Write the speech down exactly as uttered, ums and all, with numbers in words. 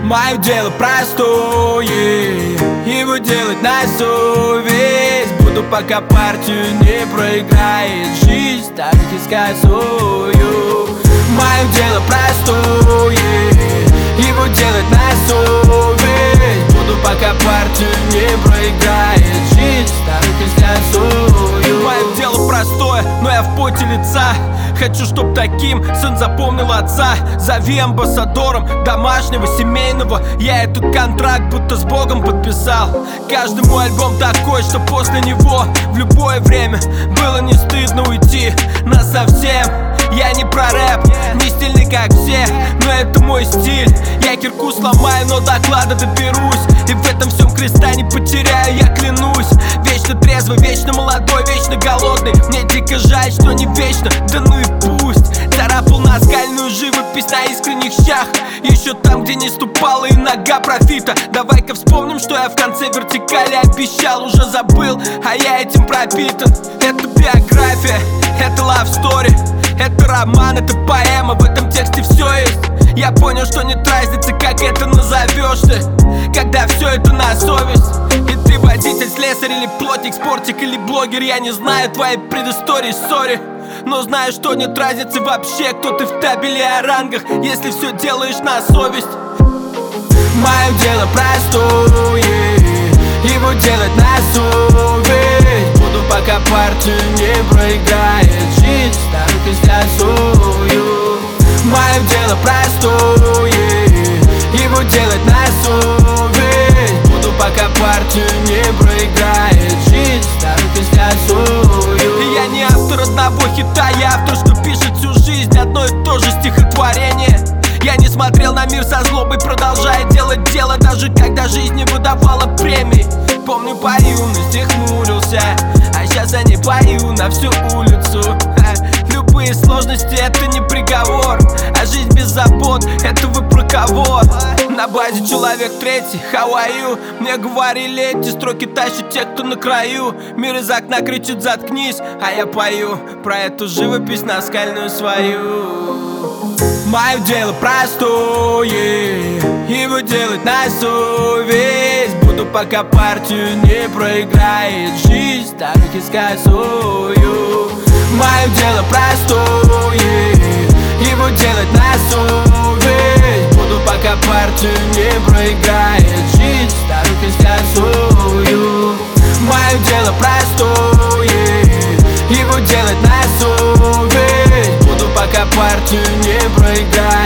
Мое дело простое, его делать на совесть. Буду, пока партию не проиграет жизнь, так и сказую. Мое дело простое, его делать на совесть. Буду, пока партию не проиграет жизнь, так и сказую. Мое дело простое, но я в поте лица. Хочу, чтоб таким сын запомнил отца. Зови амбассадором домашнего, семейного. Я этот контракт будто с Богом подписал. Каждый мой альбом такой, что после него в любое время было не стыдно уйти насовсем. Я не про рэп, не стильный как все, но это мой стиль. Я кирку сломаю, но до клада доберусь. И в этом всем креста не потеряю, я клянусь. Вечно трезвый, вечно молодой, вечно голодный. Мне дико жаль, что не вечно, да ну и пусть. Царапал наскальную живопись на искренних щах. Еще там, где не ступала и нога профита. Давай-ка вспомним, что я в конце вертикали обещал. Уже забыл, а я этим пропитан. Это биография, это love story. Это роман, это поэма, в этом тексте все есть. Я понял, что нет разницы, как это назовешь ты, когда все это на совесть. И ты водитель, слесарь или плотник, спортик или блогер. Я не знаю твоей предыстории, сори, но знаю, что нет разницы вообще, кто ты в табеле о рангах, если все делаешь на совесть. Мое дело простое, его делать на совесть. Буду, пока партию не проиграет жизнь, так и сказую. Мое дело простое, его делать на совесть. Буду, пока партию не проиграет жизнь, так и сказую. И я не автор одного хита, я автор, что пишет всю жизнь одно и то же стихотворение. Я не смотрел на мир со злобой, продолжая делать дело, даже когда жизнь не выдавала премий. Помню, по юности хмурился, а сейчас я не пою на всю улицу. Любые сложности — это не приговор, а жизнь без забот — это вы про кого? На базе человек третий, how are you? Мне говорили, эти строки тащат те, кто на краю. Мир из окна кричит «заткнись», а я пою про эту живопись наскальную свою. Мое дело простое, его делать на совесть. Буду, пока партию не проиграет жизнь, так и сказую. Мое дело простое, его делать на совесть. Буду, пока партию не проиграет жизнь, так и сказую. Мое дело простое, его делать на совесть. Буду, пока партию не проиграет.